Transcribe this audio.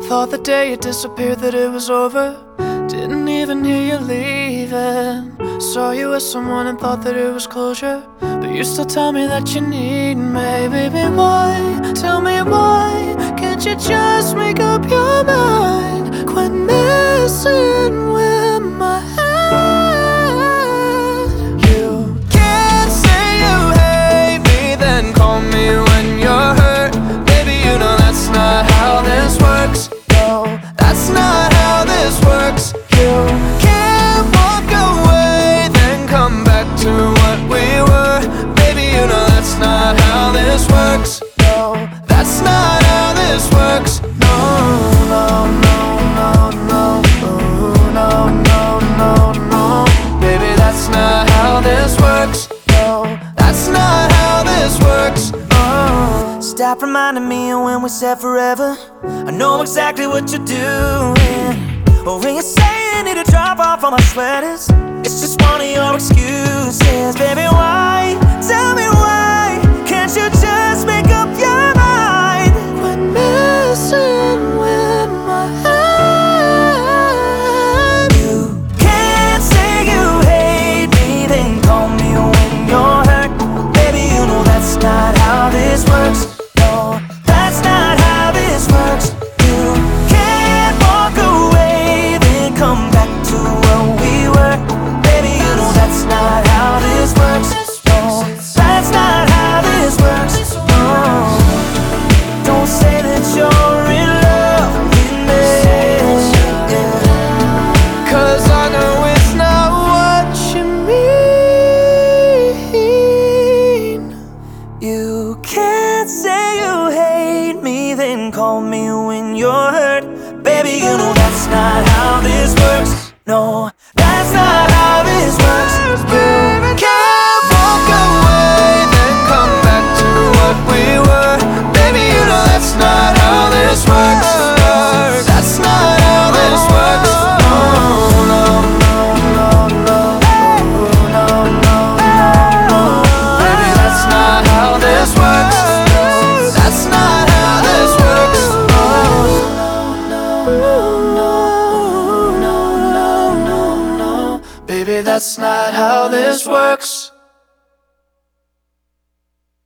Thought the day you disappeared that it was over. Didn't even hear you leaving. Saw you with someone and thought that it was closure, but you still tell me that you need me. Baby, why? Tell me why. Can't you just make up your mind? Quit messing with my head. You can't say you hate me, then call me when you're hurt. Baby, you know that's not how this works. No, that's not how this works. You can't walk away, then come back to what we were. Baby, you know that's not how this works. No, that's not how this works. No, no, no, no, no. Ooh, no, no, no, no. Baby, that's not how this works. No, that's not how this works. Stop reminding me of when we said forever. I know exactly what you're doing. Or when you say you need to drop off all my sweaters, it's just one of your excuses. Baby, why? Tell me why. Can't you just make up your mind? Quit messing with my head. You can't say you hate me, then call me when you're hurt. Baby, you know that's not how this works. No, that's not how this works. You can't walk away, then come back to what we were. Baby, you know that's not how this works. No, that's not how this works. No, don't say that you're in love with me, yeah. 'Cause I know it's not what you mean. You can't say you hate me, then call me when you're hurt. Baby, you know that's not how this works. No, that's not how this works. You can't walk away, then come back to what we were. Baby, you know that's not how this works. That's not how this works. No, no, no, no, no. No, no, no. Baby, that's not how this works. That's not how this works. No, no, no, no, no, no, no. Baby, that's not how this works.